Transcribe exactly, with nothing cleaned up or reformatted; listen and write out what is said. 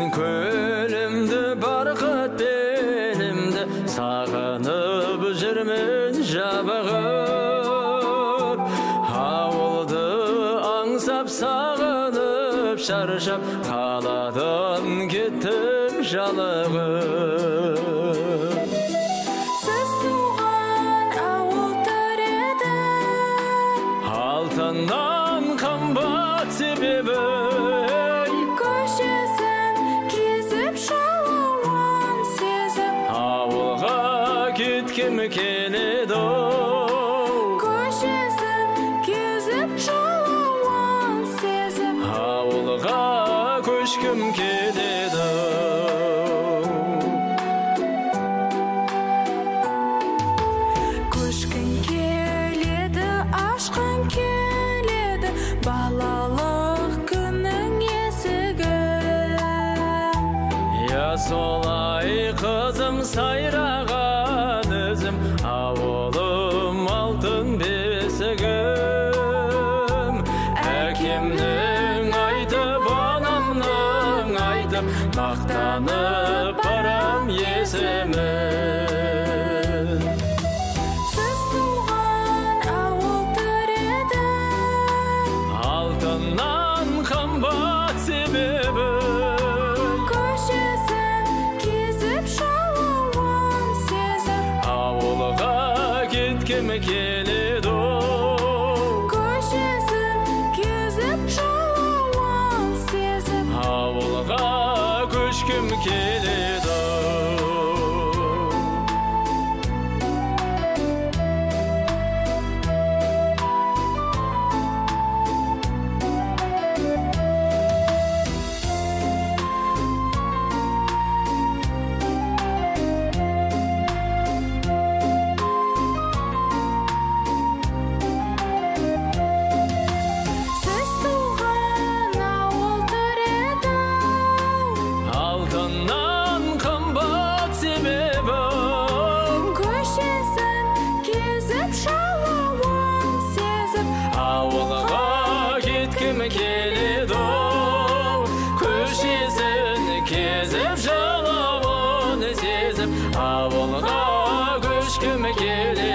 Kölümdü barqat belimdi, sağınıp жүрмін жабығып. Ауылды аңсап сағынып, шаршап қаладан кеттім жалығып. Сіз туған ауыл төреді, алтыннан қымбат себебі, көшесін кезіп шалауын сезіп, ауылға кеткім келеді. көшесін кезіп шалауын сезіп, Ауылға көшкім келеді. көшкін келеді, ашқын келеді, балалық күннің есігі. Я солай қызым сайраған ізім, ауылым алтын бесігім. Әкемнің айтып, анамның айтып, мақтанып барам есімін. Сіз туған ауыл төреді, Алтыннан қымбат себебі, көшесін кезіп шалауын сезіп, ауылға кеткім келеді. көшесін кезіп шалауын сезіп, Ауылға көшкім келеді. сіз туған ауыл төреді, Алтыннан қымбат себебі, көшесін кезіп шалауын сезіп, ауылға кеткім келеді. Көшесін кезіп жалауын сезіп, ауылға көшкім келеді.